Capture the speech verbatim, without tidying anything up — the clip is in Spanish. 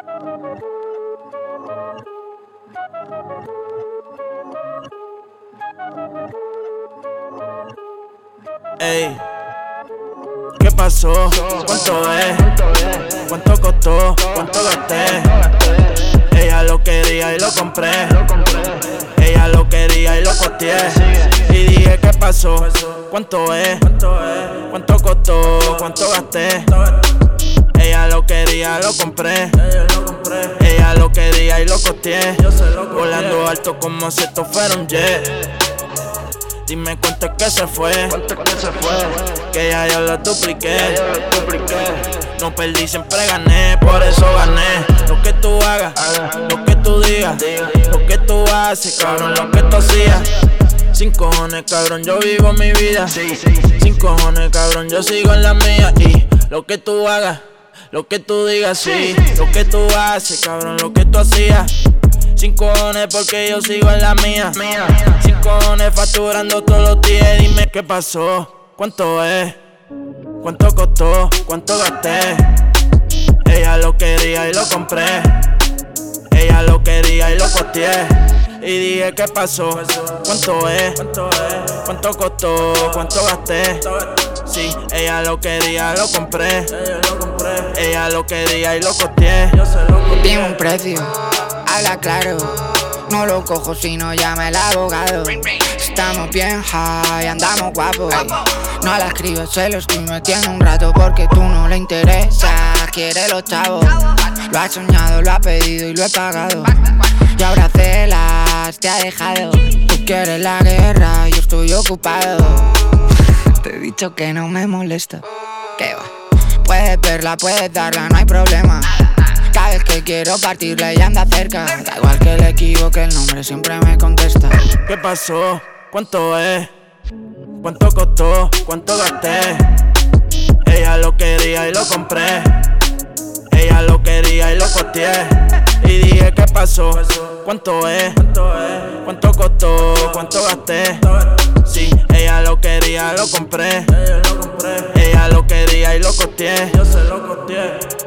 Ey, ¿qué pasó? ¿Cuánto es? ¿Cuánto costó? ¿Cuánto gasté? Ella lo quería y lo compré. Ella lo quería y lo costeé. Y dije, ¿qué pasó? ¿Cuánto es? ¿Cuánto costó? ¿Cuánto gasté? Ella lo quería, lo compré. Ella lo quería y lo costeé. Volando alto como si esto fuera un jet. Dime cuánto es que se fue. ¿Cuánto es que se fue? Que ya yo lo dupliqué. Ya yo lo dupliqué. No perdí, siempre gané, por eso gané. Lo que tú hagas, lo que tú digas, lo que tú haces, cabrón, lo que tú hacías. Sin cojones, cabrón, yo vivo mi vida. Sin cojones, cabrón, yo sigo en la mía. Y lo que tú hagas, lo que tú digas, sí. Lo que tú haces, cabrón, lo que tú hacías. Sin cojones porque yo sigo en la mía. Sin cojones facturando todos los días. Dime qué pasó, cuánto es, cuánto costó, cuánto gasté. Ella lo quería y lo compré. Ella lo quería y lo costeé. Y dije, ¿qué pasó? ¿Cuánto es? ¿Cuánto costó? ¿Cuánto gasté? Sí, ella lo quería, lo compré. Ella lo quería y lo costeé. Dime un precio, habla claro. No lo cojo si no llama el abogado. Estamos bien high, andamos guapos. No la escribo, se lo estoy metiendo un rato porque tú no le interesa. Quiere los chavos. Lo ha soñado, lo ha pedido y lo he pagado. Y ahora celas, te ha dejado. Tú quieres la guerra, yo estoy ocupado. Te he dicho que no me molesta. ¿Qué va? Puedes verla, puedes darla, no hay problema. Cada vez que quiero partirla ella anda cerca. Da igual que le equivoque el nombre, siempre me contesta. ¿Qué pasó? ¿Cuánto es? ¿Cuánto costó? ¿Cuánto gasté? Ella lo quería y lo compré. Ella lo quería y lo costeé. Y dije, ¿qué pasó? ¿Cuánto es? ¿Cuánto costó? ¿Cuánto gasté? Sí, ella lo quería, lo compré. Ella lo quería y lo costeé. Yo se lo costeé.